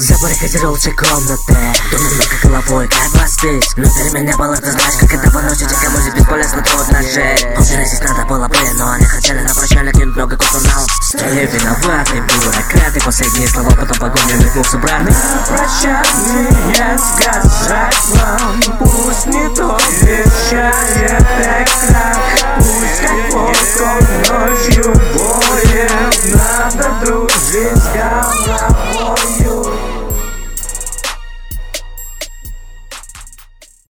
Забаррикадировался комнаты, думаю только головой, как властыть. Внутри меня было, ты знаешь, как это выносить, и кому здесь бесполезно трудно жить. Полтора здесь надо было бы, но они хотели на прощание кинуть много кусунал. Стали виноваты, бюрократы, последние слова, потом погоню метнулся брат. Прощание сказать вам, пусть не то вечерет экран.